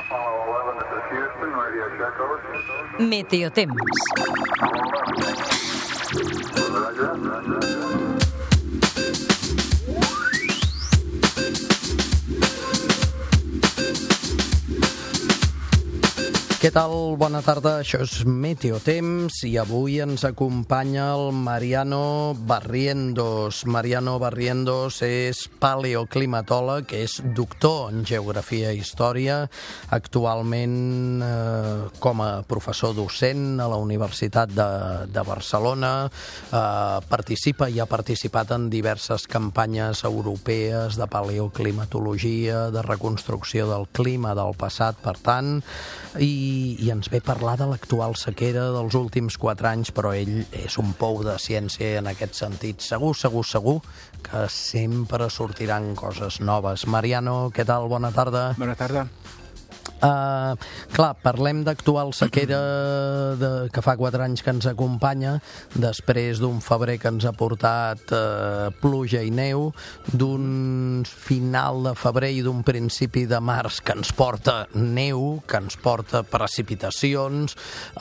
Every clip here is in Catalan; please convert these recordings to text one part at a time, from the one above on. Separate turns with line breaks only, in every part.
Meteotemps.
Què tal? Bona tarda, això és Meteotemps i avui ens acompanya el Mariano Barrientos. Mariano Barrientos és paleoclimatòleg, és doctor en Geografia i Història, actualment com a professor docent a la Universitat de Barcelona, participa i ha participat en diverses campanyes europees de paleoclimatologia, de reconstrucció del clima del passat, per tant, i ens ve parlar de l'actual sequera dels últims 4 anys, però ell és un pou de ciència en aquest sentit. Segur que sempre sortiran coses noves. Mariano, què tal? Bona tarda.
Bona tarda.
Clar, parlem d'actual sequera que fa 4 anys que ens acompanya, després d'un febrer que ens ha portat pluja i neu, d'un final de febrer i d'un principi de març que ens porta neu, que ens porta precipitacions,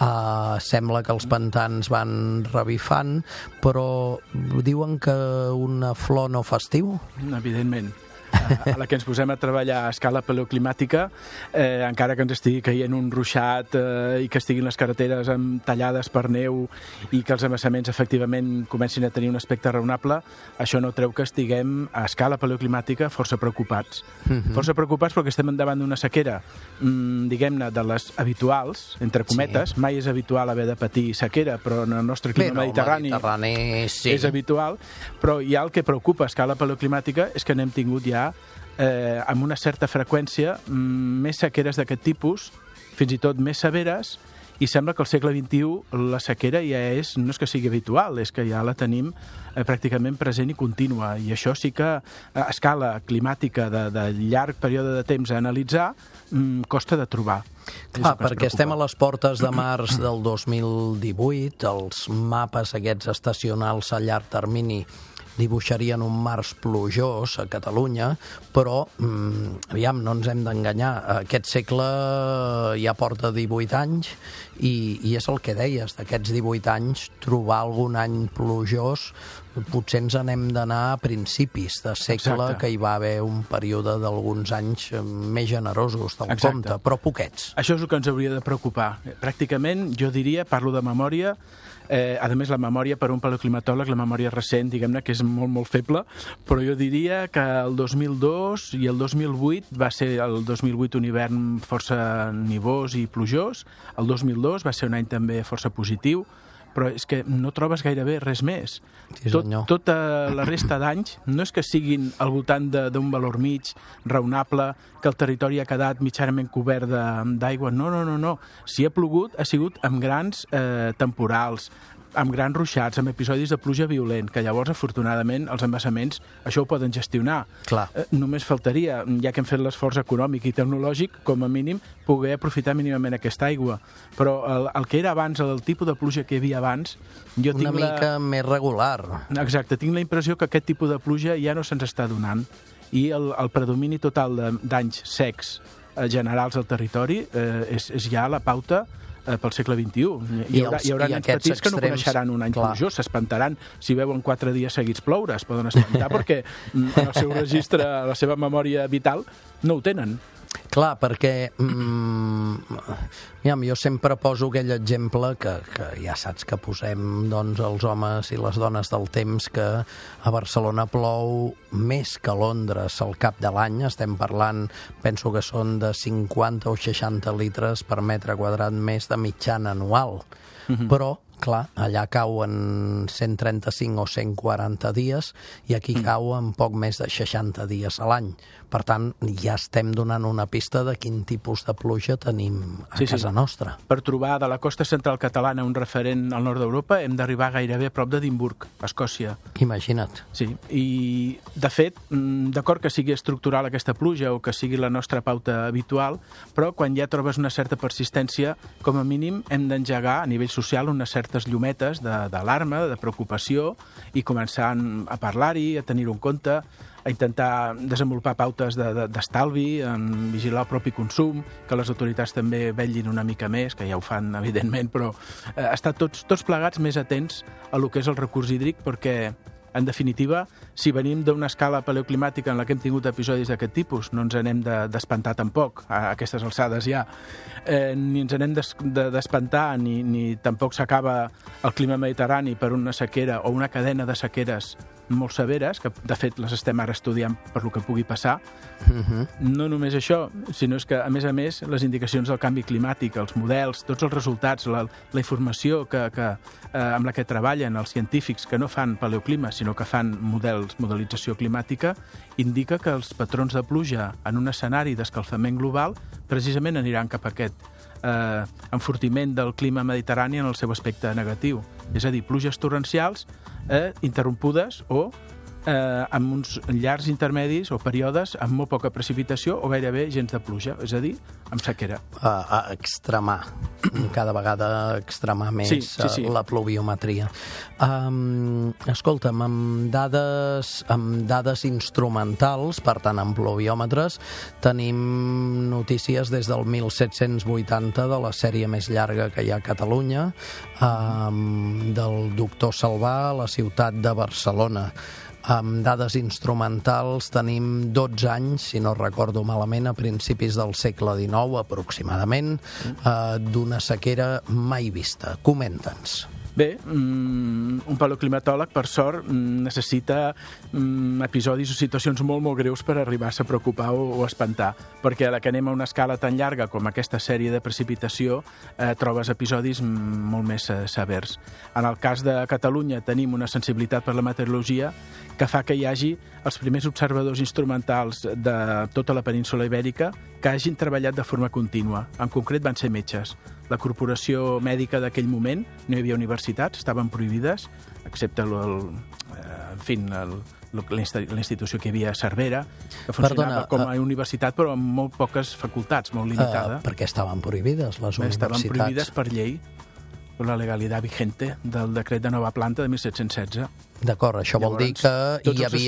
sembla que els pantans van revifant, però diuen que una flor no fa estiu?
Evidentment. A la que ens posem a treballar a escala paleoclimàtica, encara que ens estigui caient un ruixat i que estiguin les carreteres tallades per neu i que els embassaments efectivament comencin a tenir un aspecte raonable, això no treu que estiguem a escala paleoclimàtica força preocupats. Força preocupats perquè estem davant d'una sequera, diguem-ne, de les habituals, entre cometes. Sí. Mai és habitual haver de patir sequera, però en el nostre clima mediterrani sí, és habitual. Però ja el que preocupa a escala paleoclimàtica és que n'hem tingut ja amb una certa freqüència més sequeres d'aquest tipus, fins i tot més severes, i sembla que al segle XXI la sequera ja no és que sigui habitual, és que ja la tenim pràcticament present i contínua, i això sí que a escala climàtica de llarg període de temps a analitzar costa de trobar.
Clar, perquè estem a les portes de març del 2018, els mapes aquests estacionals a llarg termini dibuixarien un març plujós a Catalunya, però, aviam, no ens hem d'enganyar, aquest segle ja porta 18 anys i és el que deies, d'aquests 18 anys, trobar algun any plujós, potser ens n'hem d'anar a principis de segle. Exacte. Que hi va haver un període d'alguns anys més generosos del compte, però poquets.
Això és el que ens hauria de preocupar. Pràcticament, jo diria, parlo de memòria, a més la memòria per un paleoclimatòleg, la memòria recent, diguem-ne que és molt, molt feble, però jo diria que el 2002 i el 2008 va ser el 2008 un hivern força nivós i plujós, el 2002 va ser un any també força positiu, però és que no trobes gairebé res més.
Sí,
tota la resta d'anys no és que siguin al voltant d'un valor mig, raonable, que el territori ha quedat mitjanament cobert d'aigua. No. Si ha plogut, ha sigut amb grans temporals, amb grans ruixats, amb episodis de pluja violent, que llavors, afortunadament, els embassaments això ho poden gestionar.
Clar.
Només faltaria, ja que hem fet l'esforç econòmic i tecnològic, com a mínim, poder aprofitar mínimament aquesta aigua. Però el que era abans, el tipus de pluja que hi havia abans, jo tinc
una mica més regular.
Exacte, tinc la impressió que aquest tipus de pluja ja no se'ns està donant, i el predomini total d'anys secs generals al territori és ja la pauta pel segle XXI. Hi haurà nens petits que no coneixeran un any plujós, s'espantaran si veuen 4 dies seguits ploure, es poden espantar perquè en el seu registre, la seva memòria vital, no ho tenen.
Clar, perquè jo sempre poso aquell exemple que ja saps que posem doncs, els homes i les dones del temps, que a Barcelona plou més que a Londres al cap de l'any. Estem parlant, penso que són de 50 o 60 litres per metre quadrat més de mitjana anual. Però clar, allà cau en 135 o 140 dies i aquí cau en poc més de 60 dies a l'any. Per tant, ja estem donant una pista de quin tipus de pluja tenim a casa nostra.
Per trobar de la costa central catalana un referent al nord d'Europa hem d'arribar gairebé a prop d'Edimburg, a Escòcia.
Imagina't.
Sí, i de fet, d'acord que sigui estructural aquesta pluja o que sigui la nostra pauta habitual, però quan ja trobes una certa persistència, com a mínim hem d'engegar a nivell social unes certes llum-etes d'alarma, de preocupació, i començar a parlar-hi, a tenir-ho en compte. a intentar desenvolupar pautes d'estalvi, vigilar el propi consum, que les autoritats també vetllin una mica més, que ja ho fan, evidentment, però estar tots plegats més atents a lo que és el recurs hídric, perquè, en definitiva, si venim d'una escala paleoclimàtica en la que hem tingut episodis d'aquest tipus, no ens anem d'espantar tampoc, a aquestes alçades ja. Ni ens anem d'espantar, ni tampoc s'acaba el clima mediterrani per una sequera o una cadena de sequeres molt severes, que de fet les estem ara estudiant per lo que pugui passar. No només això, sinó és que, a més, les indicacions del canvi climàtic, els models, tots els resultats, la informació amb la que treballen els científics que no fan paleoclima, sinó que fan modelització climàtica, indica que els patrons de pluja en un escenari d'escalfament global precisament aniran cap a aquest enfortiment del clima mediterrani en el seu aspecte negatiu. És a dir, pluges torrencials interrompudes o amb uns llargs intermedis o períodes amb molt poca precipitació o gairebé gens de pluja, és a dir, amb sequera.
A extremar, cada vegada extremar més la pluviometria. Escolta'm, amb dades instrumentals, per tant, amb pluviòmetres, tenim notícies des del 1780 de la sèrie més llarga que hi ha a Catalunya, del doctor Salvà a la ciutat de Barcelona. Amb dades instrumentals tenim 12 anys, si no recordo malament, a principis del segle XIX, aproximadament, d'una sequera mai vista. Comenta'ns.
Bé, un paleoclimatòleg, per sort, necessita episodis o situacions molt greus per arribar-se a preocupar o espantar, perquè a la que anem a una escala tan llarga com aquesta sèrie de precipitació trobes episodis molt més severs. En el cas de Catalunya tenim una sensibilitat per la meteorologia que fa que hi hagi els primers observadors instrumentals de tota la península Ibèrica que hagin treballat de forma contínua. En concret van ser metges. La corporació mèdica d'aquell moment, no hi havia universitats, estaven prohibides, excepte la institució que hi havia a Cervera, que funcionava com a universitat, però amb molt poques facultats, molt limitada.
Per què estaven prohibides les universitats?
Estaven prohibides per llei, per la legalitat vigente del decret de nova planta de 1716.
D'acord, això vol dir que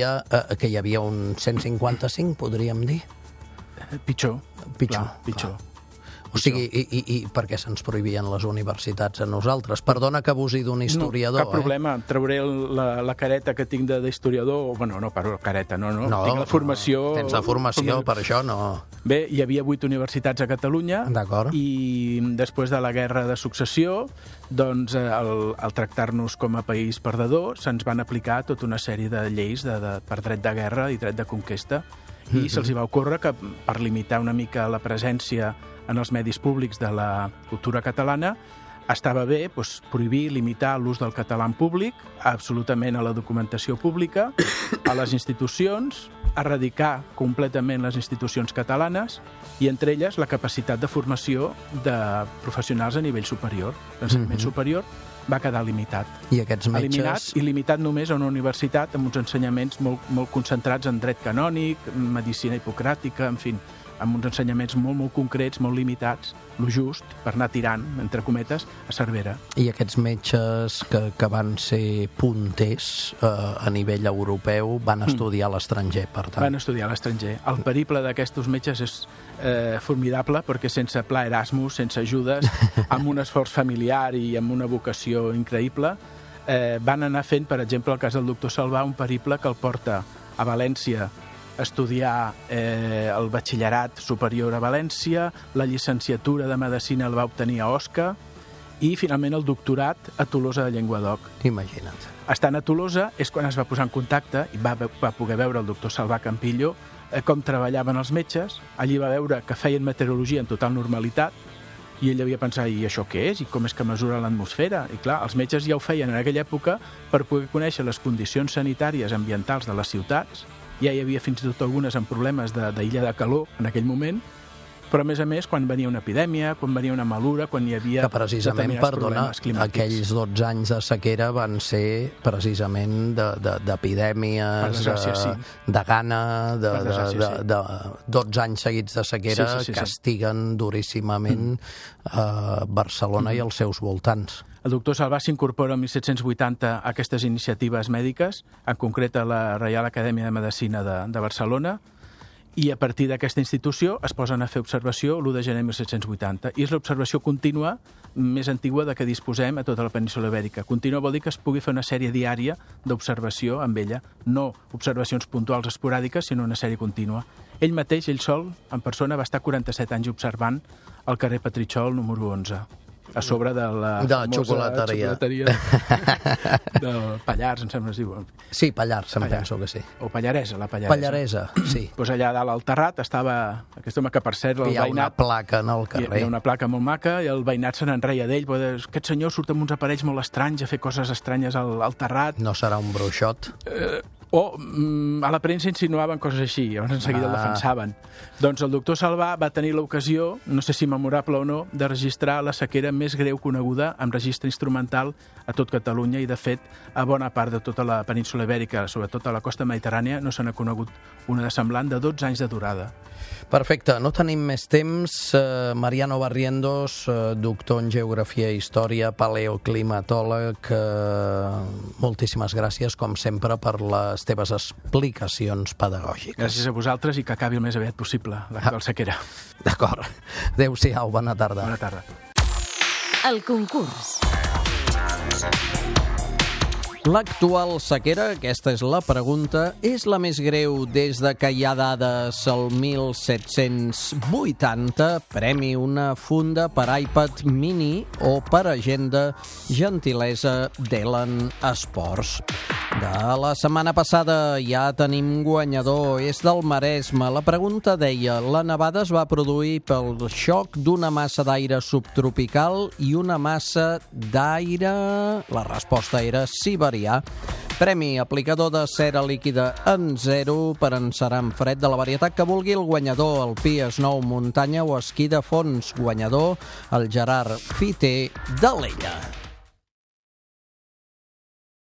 hi havia un 155, podríem dir?
Pitjor.
Pitjor. O sigui, i per què se'ns prohibien les universitats a nosaltres? Perdona que abusi d'un historiador.
No, cap problema. Trauré la careta que tinc d'historiador. Bueno, no, careta, no. Tinc la formació...
Tens la formació, per això no...
Bé, hi havia 8 universitats a Catalunya.
D'acord.
I després de la Guerra de Successió, doncs, al tractar-nos com a país perdedor, se'ns van aplicar tota una sèrie de lleis per dret de guerra i dret de conquesta. I se'ls va ocórrer que, per limitar una mica la presència en els medis públics de la cultura catalana, estava bé prohibir, limitar l'ús del català en públic, absolutament a la documentació pública, a les institucions, erradicar completament les institucions catalanes i, entre elles, la capacitat de formació de professionals a nivell superior. L'ensenyament superior va quedar limitat.
I aquests metges...
Eliminat i limitat només a una universitat amb uns ensenyaments molt concentrats en dret canònic, medicina hipocràtica, en fi, amb uns ensenyaments molt concrets, molt limitats, lo just, per anar tirant, entre cometes, a Cervera.
I aquests metges que van ser punters a nivell europeu van estudiar a l'estranger, per tant.
Van estudiar a l'estranger. El periple d'aquests metges és formidable, perquè sense pla Erasmus, sense ajudes, amb un esforç familiar i amb una vocació increïble, van anar fent, per exemple, el cas del doctor Salvà, un periple que el porta a València estudiar el batxillerat superior a València, la llicenciatura de Medicina el va obtenir a Osca i, finalment, el doctorat a Tolosa de Llenguadoc.
Imagina't.
Estant a Tolosa és quan es va posar en contacte i va poder veure el doctor Salvà Campillo com treballaven els metges. Allí va veure que feien meteorologia en total normalitat i ell devia pensar, i això què és? I com és que mesura l'atmosfera? I clar, els metges ja ho feien en aquella època per poder conèixer les condicions sanitàries ambientals de les ciutats. Ja hi havia fins i tot algunes amb problemes d'illa de calor en aquell moment, però, a més, quan venia una epidèmia, quan venia una malura, quan hi havia
precisament, problemes climàtics. Aquells 12 anys de sequera van ser precisament d'epidèmies, de gana, de 12 anys seguits de sequera, castiguen duríssimament Barcelona i els seus voltants.
El doctor Salvà s'incorpora el 1780 a aquestes iniciatives mèdiques, en concret a la Reial Acadèmia de Medicina de Barcelona, i a partir d'aquesta institució es posen a fer observació l'1 de gener de 1780. I és l'observació contínua més antigua de què disposem a tota la península Ibèrica. Contínua vol dir que es pugui fer una sèrie diària d'observació amb ella, no observacions puntuals esporàdiques, sinó una sèrie contínua. Ell mateix, ell sol, en persona, va estar 47 anys observant al carrer Petritxol, número 11, a sobre de la
xocolateria
del Pallars, em sembla que es diu.
Sí, Pallars, em penso que sí.
O Pallaresa, la Pallaresa.
Pallaresa, sí.
Pues allà dalt al terrat estava aquest home que, per cert, el
hi ha
veïnat...
una placa en el carrer.
Hi ha una placa molt maca i el veïnat se n'enreia d'ell. Aquest senyor surt amb uns aparells molt estranys a fer coses estranyes al terrat.
No serà un bruixot?
A la premsa insinuaven coses així, llavors en seguida el defensaven. Doncs el doctor Salvà va tenir l'ocasió, no sé si memorable o no, de registrar la sequera més greu coneguda amb registre instrumental a tot Catalunya i, de fet, a bona part de tota la península Ibèrica, sobretot a la costa mediterrània, no se n'ha conegut una de semblant de 12 anys de durada.
Perfecte, no tenim més temps. Mariano Barrientos, doctor en Geografia i Història, paleoclimatòleg, moltíssimes gràcies, com sempre, per les teves explicacions pedagògiques.
Gràcies a vosaltres i que acabi el més aviat possible, l'actual sequera.
D'acord. Adéu-siau, bona tarda.
Bona tarda.
El concurs.
L'actual sequera, aquesta és la pregunta, és la més greu des de que hi ha dades al 1780. Premi una funda per iPad mini o per agenda, gentilesa d'Ellen Sports. De la setmana passada ja tenim guanyador, és del Maresme. La pregunta deia: la nevada es va produir pel xoc d'una massa d'aire subtropical i una massa d'aire... La resposta era siberià. Premi aplicador de cera líquida en 0 per encerar en fred de la varietat que vulgui el guanyador, el pi, snow, muntanya o esquí de fons. Guanyador, el Gerard Fiter d'Alella.